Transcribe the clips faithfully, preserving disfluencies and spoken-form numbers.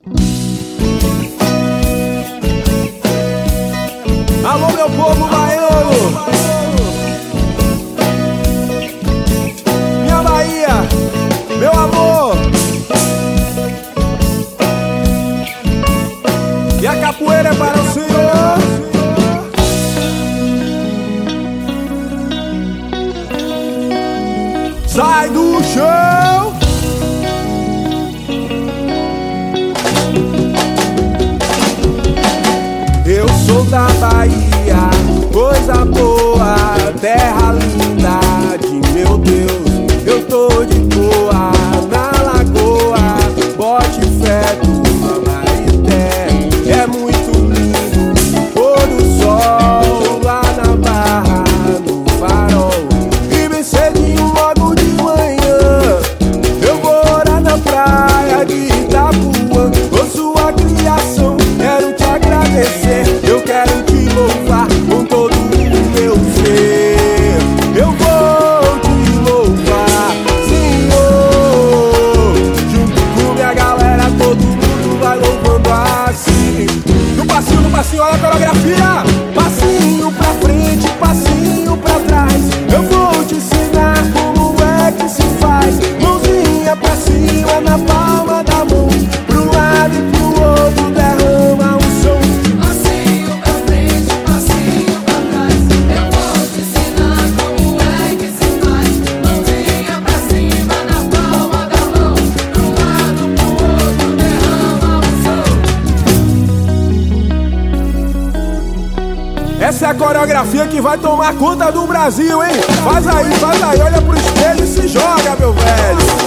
Alô, meu povo baiano, minha Bahia, meu amor. E a capoeira é para o Senhor. Sai do chão. Eu sou da Bahia, coisa boa, terra linda de meu Deus. Eu tô de boa na lagoa, bote fé do Amarité. É muito lindo, pôr do sol lá na Barra, no farol. E bem cedinho, logo de manhã, eu vou orar na praia de Itapuã. Por sua criação, quero te agradecer. Eu quero te louvar com todo o meu ser. Eu vou te louvar, Senhor. Junto com minha galera, todo mundo vai louvando assim. No passinho, no passinho, olha a coreografia. Passinho pra frente, passinho pra trás. Eu vou te ensinar como é que se faz. Mãozinha pra cima, na palma da mão. Pro lado e pro outro, derrama um som. Passinho pra frente, passinho pra trás. Eu vou te ensinar como é que se faz. Mãozinha pra cima, na palma da mão. Pro lado, pro outro, derrama um som. Essa é a coreografia que vai tomar conta do Brasil, hein? Faz aí, faz aí, olha pro espelho e se joga, meu velho.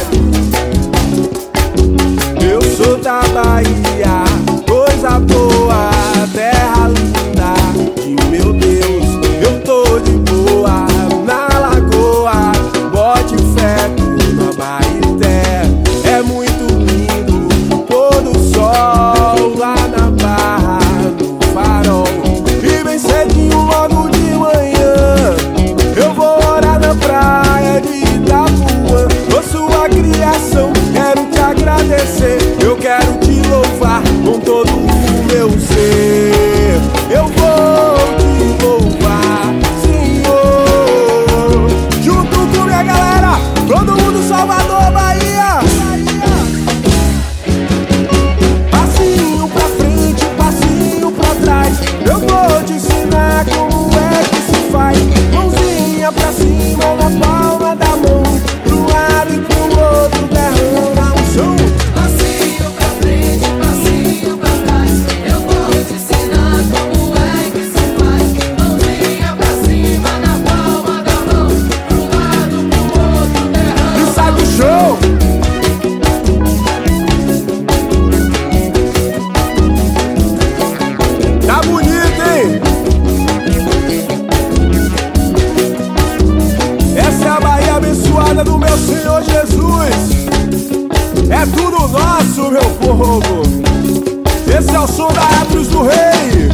Eu sou da Bahia, coisa boa, terra linda de meu Deus. Eu tô de boa na lagoa, bote fé no Amarité. É muito lindo, pôr do sol lá na Barra, no farol. E bem cedinho, logo de manhã, eu vou orar na praia de Itapuã. Por sua criação, quero te agradecer. Eu quero te louvar com todo o meu ser. Eu vou te louvar, Senhor. Junto com minha galera, todo mundo Salvador, Bahia. Passinho pra frente, passinho pra trás. Eu vou te ensinar como é que se faz. Mãozinha pra cima, na palma da mão. Pro lado e pro outro, derrama um som. Passinho pra frente, passinho pra trás. Eu vou te ensinar como é que se faz. Mãozinha pra cima, na palma da mão. Pro lado, pro outro, derrama. E sai do show. Tá bonito, hein? Essa é a Bahia abençoada do meu Senhor Jesus. É tudo nosso, meu povo. Esse é o som da Atos do Rei.